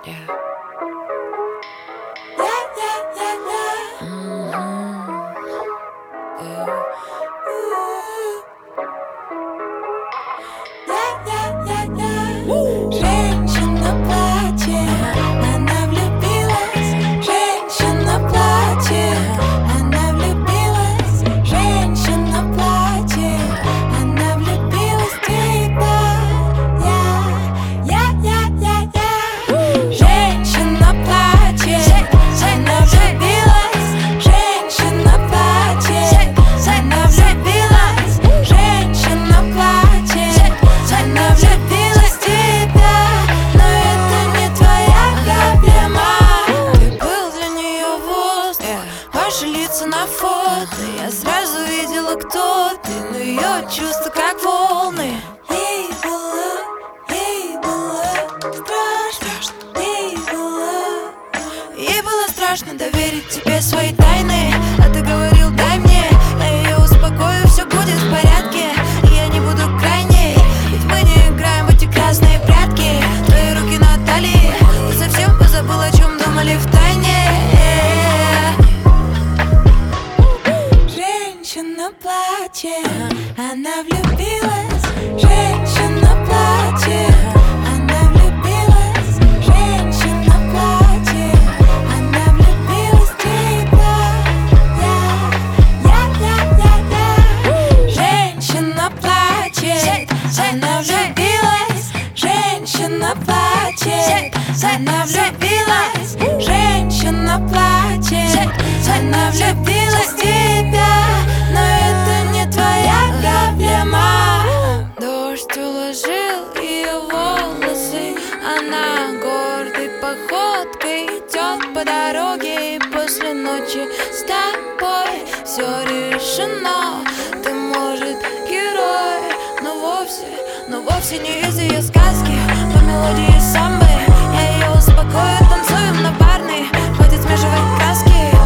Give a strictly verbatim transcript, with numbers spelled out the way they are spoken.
Yeah. Женщина плачет, она влюбилась. Женщина плачет, она влюбилась. Женщина плачет, она влюбилась в тебя. Я, я, я, я, я. Женщина плачет, она влюбилась. Женщина плачет, она влюбилась. Женщина плачет, она влюбилась в тебя. Но это не твоя проблема. Ты был для нее воздух, ваши лица на фото. Я сразу видела, кто ты, но ее чувства как волны. Ей было, ей было страшно, ей было, ей было страшно доверить тебе свои тайны. А ты говорил, дай мне, я ее успокою, все будет в порядке. И я не буду крайней, ведь мы не играем в эти грязные прятки. Твои руки на талии, ты совсем позабыл, о чем думали в тайне. Женщина плачет, она влюбилась. Женщина плачет, она влюбилась. Женщина плачет, она влюбилась в тебя. Я, я, я, я, я. Женщина плачет, она влюбилась. Женщина плачет, она влюбилась. Женщина плачет, она влюбилась в тебя. Но это не твоя проблема. Дождь уложил ее волосы, она гордой походкой идет по дороге. И после ночи с тобой все решено. Ты, может, герой, но вовсе, но вовсе не из ее сказки. По мелодии самбы я ее успокою, танцуем на парной, хватит смешивать краски.